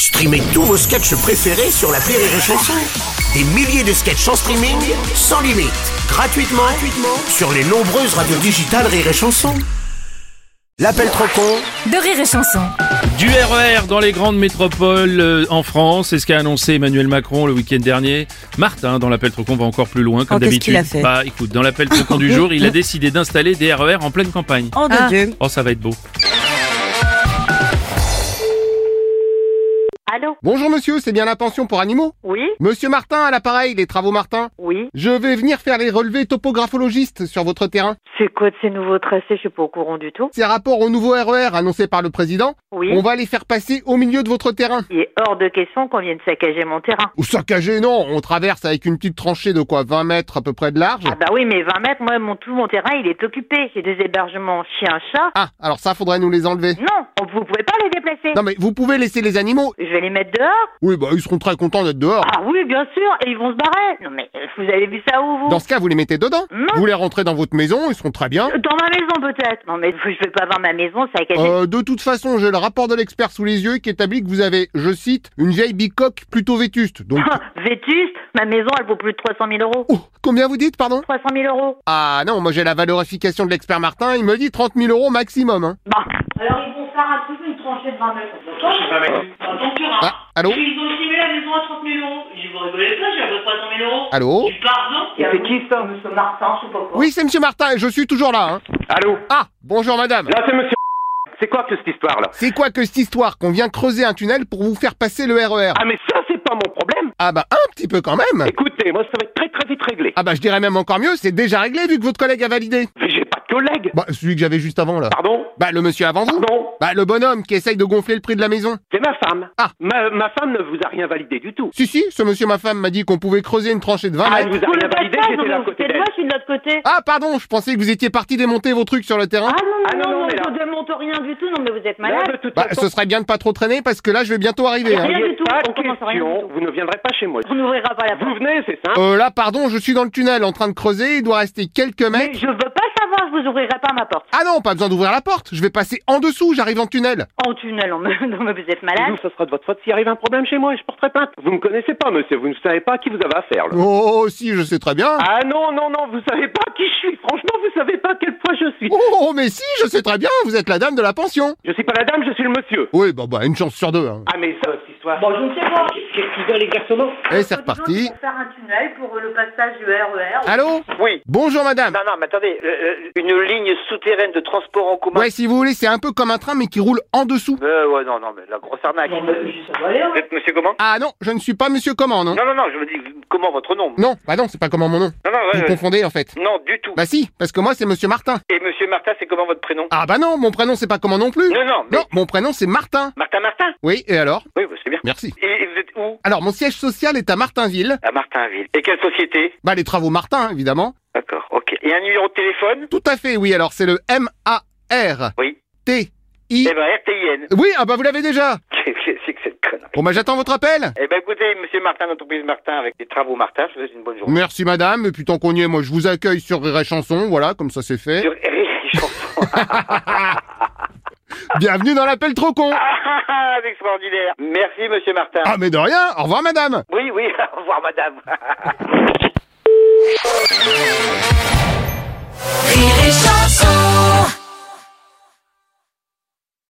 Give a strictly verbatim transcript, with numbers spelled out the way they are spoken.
Streamez tous vos sketchs préférés sur l'appli Rire et Chanson. Des milliers de sketchs en streaming, sans limite, gratuitement, gratuitement sur les nombreuses radios digitales Rire et Chanson. L'appel trop con de Rire et Chanson. Du R E R dans les grandes métropoles euh, en France, c'est ce qu'a annoncé Emmanuel Macron le week-end dernier. Martin, dans l'appel trop con, va encore plus loin, comme oh, d'habitude. Qu'est-ce qu'il a fait Bah écoute, dans l'appel trop con du jour, il a décidé d'installer des R E R en pleine campagne. Oh de Ah. Dieu. Oh, ça va être beau. Allô? Bonjour monsieur, c'est bien la pension pour animaux? Oui? Monsieur Martin à l'appareil, les travaux Martin. Oui? Je vais venir faire les relevés topographologistes sur votre terrain. C'est quoi de ces nouveaux tracés? Je suis pas au courant du tout. C'est rapport au nouveau R E R annoncé par le président. Oui? On va les faire passer au milieu de votre terrain. Il est hors de question qu'on vienne saccager mon terrain. Ou saccager, non, on traverse avec une petite tranchée de quoi, vingt mètres à peu près de large. Ah bah oui, mais vingt mètres, moi, mon, tout mon terrain, il est occupé. J'ai des hébergements chiens-chats. Ah, alors ça faudrait nous les enlever. Non, on- vous pouvez pas les déplacer. Non mais vous pouvez laisser les animaux. Je vais les mettre dehors. Oui, bah ils seront très contents d'être dehors. Ah oui, bien sûr, et ils vont se barrer. Non mais, euh, vous avez vu ça où, vous? Dans ce cas, vous les mettez dedans. Non. Vous les rentrez dans votre maison, ils seront très bien. Dans ma maison, peut-être. Non mais, je vais pas voir ma maison saccagée. Euh, de toute façon, j'ai le rapport de l'expert sous les yeux qui établit que vous avez, je cite, une vieille bicoque plutôt vétuste. Donc, Vétuste, ma maison, elle vaut plus de trois cent mille euros. oh, combien vous dites, pardon? trois cent mille euros. Ah non, moi j'ai la valorification de l'expert Martin, il me dit trente mille euros maximum. Hein. Bon. Alors, ils vont faire un truc, une tranchée de vingt mètres. Dans ton terrain. Ah, allô? Ils ont estimé la maison à trente mille euros. Je vous rigolez pas, j'ai à peu près trois cent mille euros. Allô? Du pardon? Et c'est qui ça? Monsieur Martin, je sais pas quoi. Oui, c'est monsieur Martin, et je suis toujours là. Hein. Allô? Ah, bonjour madame. Là, c'est monsieur. C'est quoi que cette histoire-là? C'est quoi que cette histoire qu'on vient creuser un tunnel pour vous faire passer le R E R? Ah, mais ça, c'est pas mon problème. Ah bah un petit peu quand même. Écoutez, moi, ça va être très très vite réglé. Ah bah je dirais même encore mieux, c'est déjà réglé vu que votre collègue a validé. Mais j'ai pas de collègue. Bah celui que j'avais juste avant là. Pardon? Bah le monsieur avant vous. Pardon? Bah le bonhomme qui essaye de gonfler le prix de la maison. C'est ma femme. Ah. Ma, ma femme ne vous a rien validé du tout. Si si, ce monsieur ma femme m'a dit qu'on pouvez creuser une tranchée de vingt Ah, elle mètres. vous a Vous rien le validé, faites pas, j'étais non, là à mais côté c'est d'elle. moi, je suis de l'autre côté. Ah pardon, je pensais que vous étiez parti démonter vos trucs sur le terrain. Ah non, non, Ah, non, non, non, non, mais là- je démonte rien du tout, non mais vous êtes Là, malade. de toute Bah façon, ce serait bien de pas trop traîner parce que là je vais bientôt arriver. Hein. Rien il du n'est tout, pas on commence à rien question, du tout. vous ne viendrez pas chez moi. On n'ouvrira pas la Vous porte. venez, c'est ça? Euh là pardon, je suis dans le tunnel en train de creuser, il doit rester quelques Mais mètres. je veux pas savoir, je vous ouvrirai pas ma porte. Ah non, pas besoin d'ouvrir la porte, je vais passer en dessous, j'arrive en tunnel. En tunnel, on me... non mais vous êtes Vous, malade. ça sera de votre faute s'il arrive un problème chez moi et je porterai plainte. Vous me connaissez pas, monsieur, vous ne savez pas à qui vous avez affaire, là. Oh si, je sais très bien. Ah non, non, non, vous savez pas qui je suis. Franchement, vous savez pas à quel point je suis. Oh mais si, je sais très bien, vous êtes la dame de la pension. Je suis pas la dame, je suis le monsieur. Oui, bah bah une chance sur deux. Hein. Ah mais ça, cette histoire. Bon, je ne sais pas. Qu'est-ce qu'ils veulent exactement? Et c'est reparti. Pour faire un tunnel pour le passage du R E R. Allô? Oui. Bonjour madame. Non, non, mais attendez, euh, euh, une ligne souterraine de transport en commun. Ouais, si vous voulez, c'est un peu comme un train mais qui roule en dessous. Euh, ouais, non, non, mais la grosse arnaque. Non, mais ça va aller, hein. Vous êtes monsieur comment? Ah non, je ne suis pas monsieur comment, non? Non, non, non, je me dis, comment votre nom? Non, bah non, c'est pas comment mon nom. Non, non, ouais, Vous ouais. confondez en fait. Non, du tout. Bah si, parce que moi c'est monsieur Martin. Et monsieur Martin, c'est comment votre prénom? Ah bah non, mon prénom c'est pas comment non plus. Non, non, mais... Non, mon prénom c'est Martin. Martin Martin? Oui, et alors? Oui, bah, c'est bien. Merci. Et, et vous êtes où? Alors, mon siège social est à Martinville. À Martinville. Et quelle société? Bah, les travaux Martin, évidemment. D'accord, ok. Et un numéro de téléphone? Tout à fait, oui, alors c'est le M A R Oui. T I... Eh ben, R T I N. Oui, ah bah vous l'avez déjà. Qu'est-ce que c'est que cette connerie? Bon bah j'attends votre appel. Eh ben, écoutez, monsieur Martin, l'entreprise Martin, avec les travaux Martin, je vous souhaite une bonne journée. Merci madame, et puis tant qu'on y est, moi je vous accueille sur Rire et Chanson, voilà, comme ça c'est fait. Sur Rire et Chanson. Bienvenue dans l'appel trop con. Ah, c'est extraordinaire. Merci, monsieur Martin. Ah mais de rien, au revoir madame. Oui, oui, au revoir, madame.